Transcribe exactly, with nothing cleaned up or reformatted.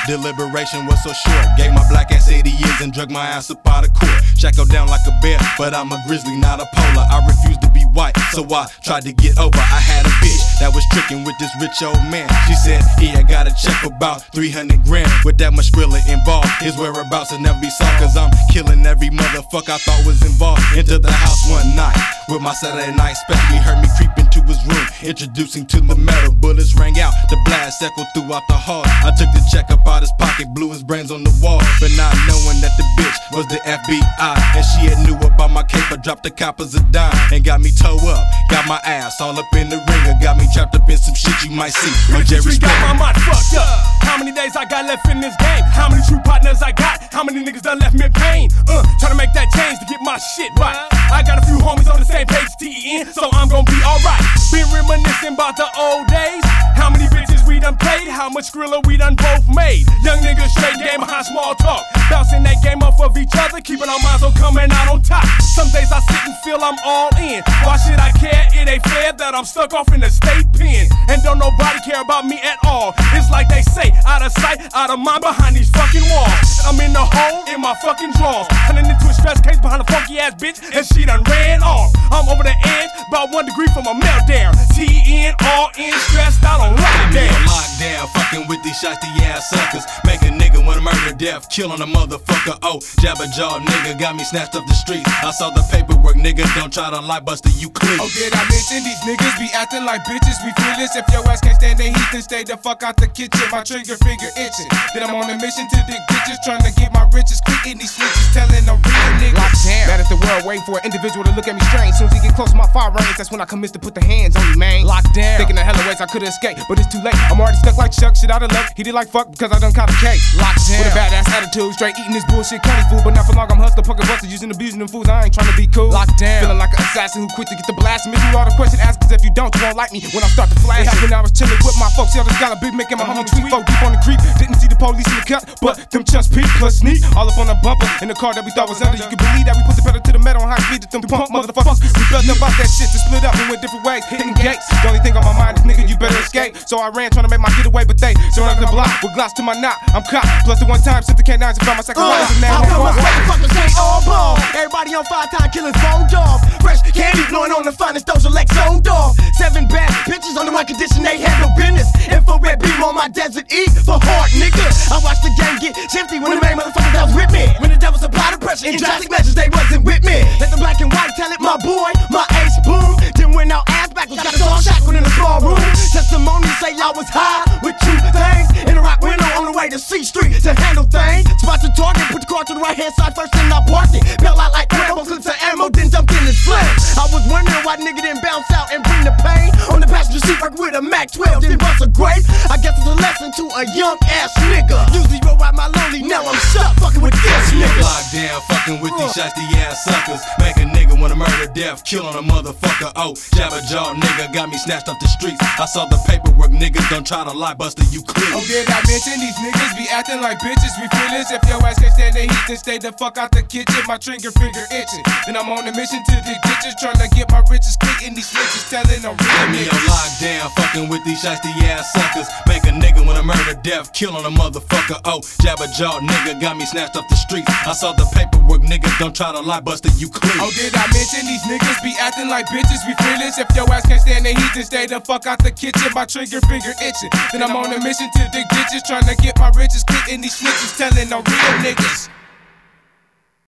Deliberation was so short. Gave my black ass eighty years and drug my ass up out of court. Shackled down like a bear, but I'm a grizzly, not a polar. I refuse to be white, so I tried to get over. I had a bitch that was tricking with this rich old man. She said, "Hey, I got a check for about three hundred grand." With that much Skrilla involved, his whereabouts will never be solved. Cause I'm killing every motherfucker I thought was involved. Into the house one night with my Saturday night special. He heard me creep into his room, introducing to the metal. Bullets rang out, the blast echoed throughout the hall. I took the check up out his pocket, blew his brains on the wall. But not knowing that the bitch was the F B I, and she had knew about my caper, dropped the coppers a dime, and got me toe up, got my ass all up in the ringer, got me trapped up in some shit you might see on Jerry Springer. Got my mind fucked up. How many days I got left in this game? How many true partners I got? How many niggas done left me in pain? Uh, trying to make that change to get my shit right. I got a few homies on the same page, T E N, so I'm gonna be alright. Been reminiscing about the old days. How many bitches we done played? How much Skrilla we done both made? Young niggas straight game behind small talk, bouncing that game off of each other, keeping our minds on coming out on top. Some days I sit and feel I'm all in. Why should I care? It ain't fair that I'm stuck off in the state pen, and don't nobody care about me at all. It's like they say, out of sight, out of mind behind these fucking walls. I'm in the hole in my fucking drawers, turning into a stress case behind a funky ass bitch, and she done ran off. I'm over the edge, about one degree from a meltdown. T N, all in, stressed out on lockdown. On lockdown, fucking with these shotty ass suckers. Make a nigga wanna murder death, killing a motherfucker. Oh, jabba jaw nigga got me snatched off the street. I saw the paperwork, nigga, don't try to lie buster, you clean. Oh, did I mention these niggas be acting like bitches? We fearless. If your ass can't stand the heat, then stay the fuck out the kitchen. My trigger finger itching. Then I'm on a mission to dig ditches, trying to get my riches. Quitting these snitches, telling them real niggas. Locked down. Mad at the world, waiting for an individual to look at me strange. Soon as he get close to my fire range, that's when I commence to put the hands on you, man. Locked down. Thinking of hella ways I could've escaped, but it's too late. I'm already stuck like Chuck, shit out of luck. He did like fuck because I done caught a cake. Locked down. With a badass attitude, straight eating this bullshit cunny food. But not for long, I'm hustling, pocket busters, using abusing them fools. I ain't trying to be cool. Locked down. Feeling like an assassin who quit to get the blast. And miss you all the question asked, cause if you don't, you won't like me when I start to flash. When I was chilling with my folks, y'all just got a big making my homie tweet. Folk deep on the creep, didn't see the police in the cut, but them chunks peep plus sneak. All up on the bumper in the car that we thought was under. You can believe that we put the pedal to the metal on high speed. Them punk motherfuckers, we felt up out that shit to split up and went different ways, hitting gates. The only thing on my mind is nigga, you better escape. So I ran trying to make my getaway, but they surrounded the block with glass to my knot. I'm caught. Plus the one time sent the K nines and found my second uh, and now I'm on motherfuckers ain't all ball. Everybody on five time killers boned off. Fresh candy blowing on the finest those Alex zoned off. Seven bad bitches under my condition, they had no business. Infrared beam on my desert E for hard nigga. I watched the game get shifty when the main motherfuckers that was with me. When the devil supplied the pressure in drastic measures, they wasn't with me. Let the black and white tell it, my boy, my ace boom. Then went out ass backwards, got us all shackled in a small room. Testimony say y'all was high with two things in a rock window on the way to C Street to handle things. Spot the target, put the car to the right hand side first, then I parked it. Bail out like Rambo, clips of ammo, then jumped in his flame. I was wondering why nigga didn't bounce out and bring the pain. On the passenger seat, work with a Mac twelve, then bust a grape. I guess it's a lesson to a young ass nigga. Usually roll out my lonely, now I'm stuck fucking with this nigga. Locked down, fucking with these shotty ass suckers. Make a nigga wanna murder death, killing a motherfucker. Oh, jabba jaw nigga got me snatched off the streets. I saw the paperwork, niggas don't try to lie buster, you clean. Oh, did I mention these niggas be acting like bitches? We fearless. If your ass can't stand the heat, then stay the fuck out the kitchen. My trigger finger itching. Then I'm on a mission to dig ditches, trying to get my riches. Quitting these snitches, telling them real me niggas. on lockdown, fucking with these shotty ass suckers. Make a nigga wanna murder death, killing a motherfucker. Oh, jabba jaw nigga got me snatched off the streets. I saw the paperwork, niggas don't try to lie buster, you clean. Oh, did I mention these niggas be acting like bitches? We fearless. If your ass can't stand the heat, then stay the fuck out the kitchen. My trigger finger itching. Then I'm on a mission to dig ditches, trying to get my riches. Quitting these snitches, telling them real niggas.